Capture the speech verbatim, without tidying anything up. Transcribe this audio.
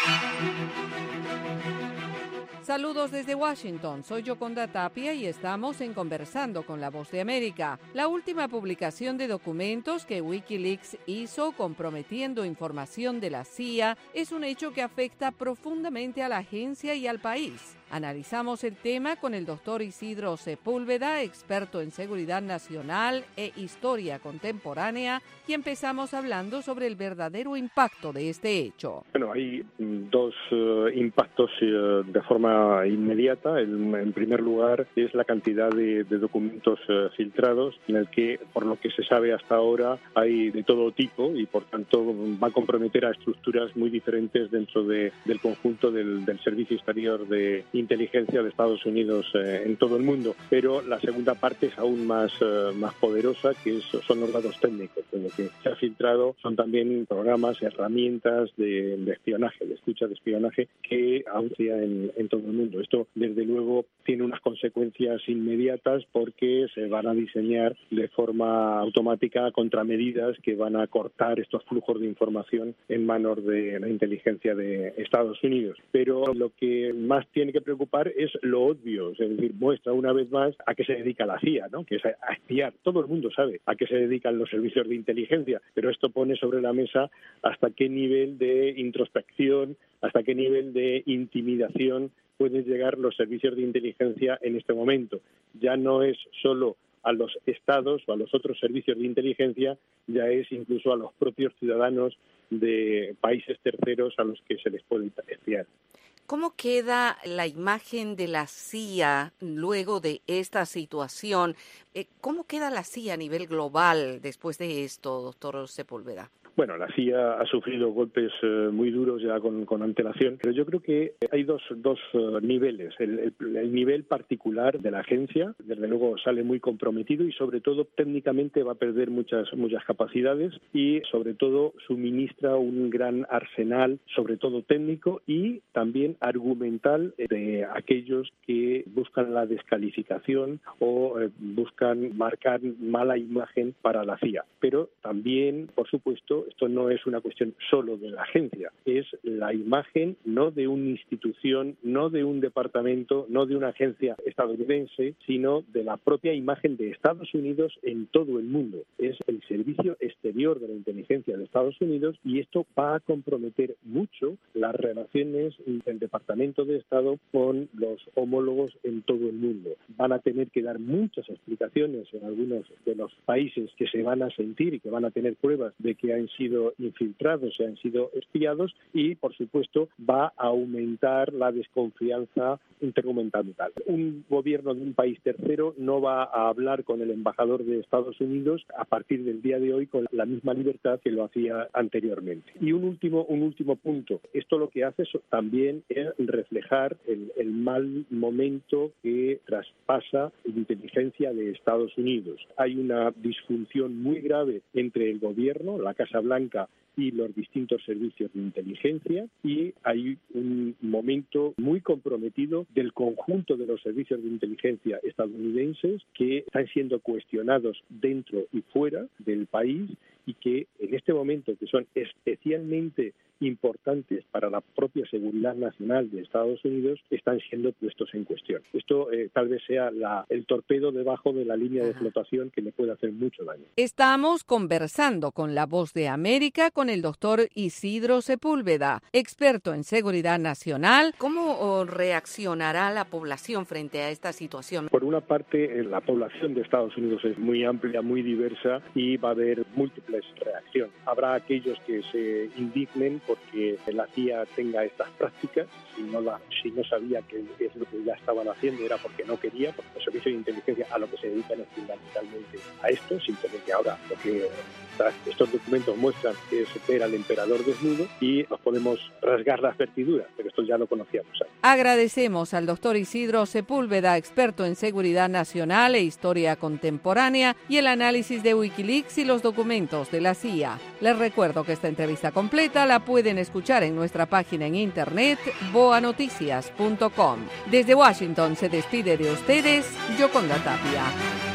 Saludos desde Washington, soy Yoconda Tapia y estamos en Conversando con la Voz de América. La última publicación de documentos que Wikileaks hizo comprometiendo información de la C I A es un hecho que afecta profundamente a la agencia y al país. Analizamos el tema con el doctor Isidro Sepúlveda, experto en seguridad nacional e historia contemporánea, y empezamos hablando sobre el verdadero impacto de este hecho. Bueno, hay dos uh, impactos uh, de forma inmediata. El, en primer lugar, es la cantidad de, de documentos uh, filtrados, en el que, por lo que se sabe hasta ahora, hay de todo tipo y, por tanto, va a comprometer a estructuras muy diferentes dentro de, del conjunto del, del Servicio Exterior de Inteligencia de Estados Unidos eh, en todo el mundo. Pero la segunda parte es aún más, uh, más poderosa, que es, son los datos técnicos. Lo que se ha filtrado son también programas, herramientas de, de espionaje, de escucha de espionaje, que aún se en, en todo el mundo. Esto, desde luego, tiene unas consecuencias inmediatas porque se van a diseñar de forma automática contramedidas que van a cortar estos flujos de información en manos de la inteligencia de Estados Unidos. Pero lo que más tiene que preocupar es lo obvio, es decir, muestra una vez más a qué se dedica la C I A, ¿no? Que es a espiar. Todo el mundo sabe a qué se dedican los servicios de inteligencia, pero esto pone sobre la mesa hasta qué nivel de introspección, hasta qué nivel de intimidación pueden llegar los servicios de inteligencia en este momento. Ya no es solo a los estados o a los otros servicios de inteligencia, ya es incluso a los propios ciudadanos de países terceros a los que se les puede espiar. ¿Cómo queda la imagen de la C I A luego de esta situación? ¿Cómo queda la C I A a nivel global después de esto, doctor Sepúlveda? Bueno, la C I A ha sufrido golpes eh, muy duros ya con, con antelación, pero yo creo que hay dos, dos uh, niveles. El, el, el nivel particular de la agencia, desde luego, sale muy comprometido y, sobre todo, técnicamente va a perder muchas, muchas capacidades y, sobre todo, suministra un gran arsenal, sobre todo técnico y también argumental, de aquellos que buscan la descalificación o eh, buscan marcar mala imagen para la C I A. Pero también, por supuesto, esto no es una cuestión solo de la agencia, es la imagen no de una institución, no de un departamento, no de una agencia estadounidense, sino de la propia imagen de Estados Unidos en todo el mundo. Es el servicio exterior de la inteligencia de Estados Unidos y esto va a comprometer mucho las relaciones del Departamento de Estado con los homólogos en todo el mundo. Van a tener que dar muchas explicaciones en algunos de los países que se van a sentir y que van a tener pruebas de que han sido infiltrados, se han sido espiados y, por supuesto, va a aumentar la desconfianza intergubernamental. Un gobierno de un país tercero no va a hablar con el embajador de Estados Unidos a partir del día de hoy con la misma libertad que lo hacía anteriormente. Y un último, un último punto. Esto lo que hace también es reflejar el, el mal momento que traspasa la inteligencia de Estados Unidos. Hay una disfunción muy grave entre el gobierno, la Casa Blanca y los distintos servicios de inteligencia y hay un momento muy comprometido del conjunto de los servicios de inteligencia estadounidenses que están siendo cuestionados dentro y fuera del país y que en este momento, que son especialmente importantes para la propia seguridad nacional de Estados Unidos, están siendo puestos en cuestión. Esto eh, tal vez sea la, el torpedo debajo de la línea de flotación que le puede hacer mucho daño. Estamos conversando con la Voz de América con el doctor Isidro Sepúlveda, experto en seguridad nacional. ¿Cómo reaccionará la población frente a esta situación? Por una parte, la población de Estados Unidos es muy amplia, muy diversa y va a haber múltiples reacciones. Habrá aquellos que se indignen porque la C I A tenga estas prácticas. Si no, la, si no sabía que es lo que ya estaban haciendo era porque no quería, porque los servicios de inteligencia a lo que se dedican es fundamentalmente a esto, simplemente ahora lo que estos documentos muestran es ver al emperador desnudo y nos podemos rasgar las vestiduras, pero esto ya lo conocíamos antes. Agradecemos al doctor Isidro Sepúlveda, experto en seguridad nacional e historia contemporánea y el análisis de Wikileaks y los documentos de la C I A. Les recuerdo que esta entrevista completa la pueden escuchar en nuestra página en internet boa noticias punto com. Desde Washington se despide de ustedes Yoconda Tapia.